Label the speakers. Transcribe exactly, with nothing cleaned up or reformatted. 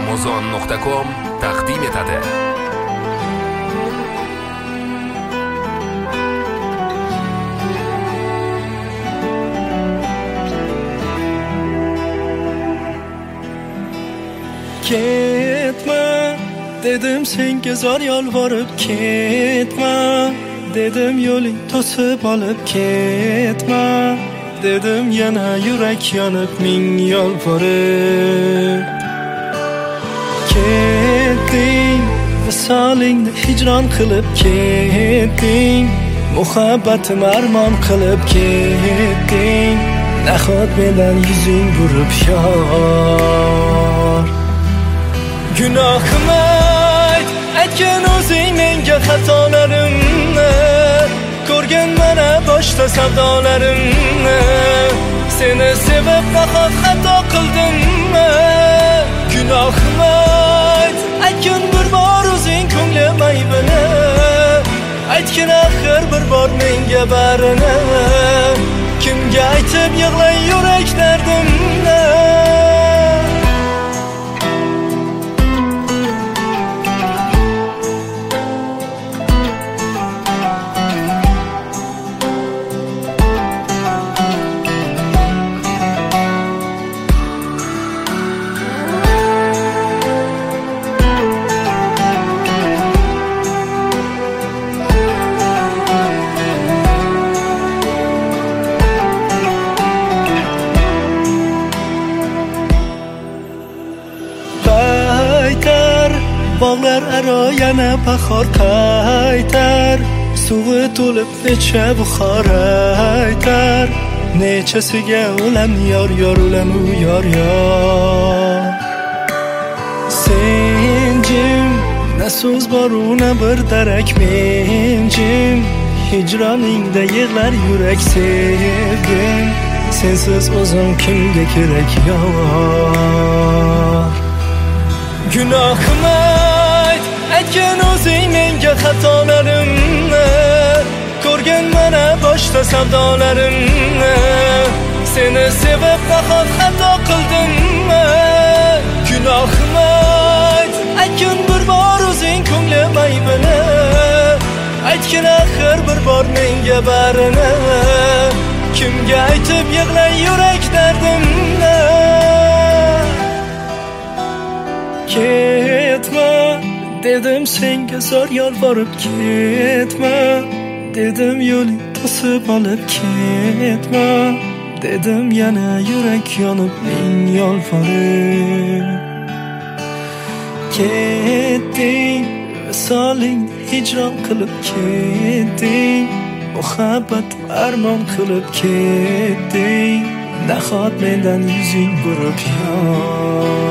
Speaker 1: amazon nuqta com taqdim etadi.
Speaker 2: Ketma dedim senga zor yolvorib, ketma dedim yo'ling to'sib olib, ketma dedim yana yurak yonib ming yolvorib. Ketding visolingni hijron qilib, ketding muhabbatim armon qilib, ketding nahot mendan yuzing burib yor. Gunohim ayt, aytgan o'zing menga xatolarimni, ko'rgan mana boshda savdolarimni. Seni sevib nahot xato qildimmi? Gunohim ayt, aytgan bir bor o'zing ko'nglim aybini, aytgin axir bir bor menga barini. Kimga aytib yig'lay yurak dardimni? Bog'lar aro yana bahor qaytar, suvi to'lib necha buxor aytar. Nechasiga o'lam yor yor o'lam u yor yor. Sen jim, na so'z bor u na bir darak, men jim. Hijroningda yig'lar yurak sevgim, sensiz o'zim kimga kerak yor. Gunohim ayt, aytgan o'zing menga xatolarimni, ko'rgan mana boshda savdolarimni. Seni sevib nahot xato qildimmi? Gunohim ayt, aytgan bir bor o'zing ko'nglim aybini, aytgin axir bir bor menga barini. Kimga aytib yig'lay yurak dardimni? Ketma dedim senga zor yolvorib, ketma dedim yo'ling to'sib olib, ketma dedim yana yurak yonib ming yolvorib. Ketding visolingni hijron qilib, ketding muhabbatim armon qilib, ketding nahot mendan yuzing burib yor.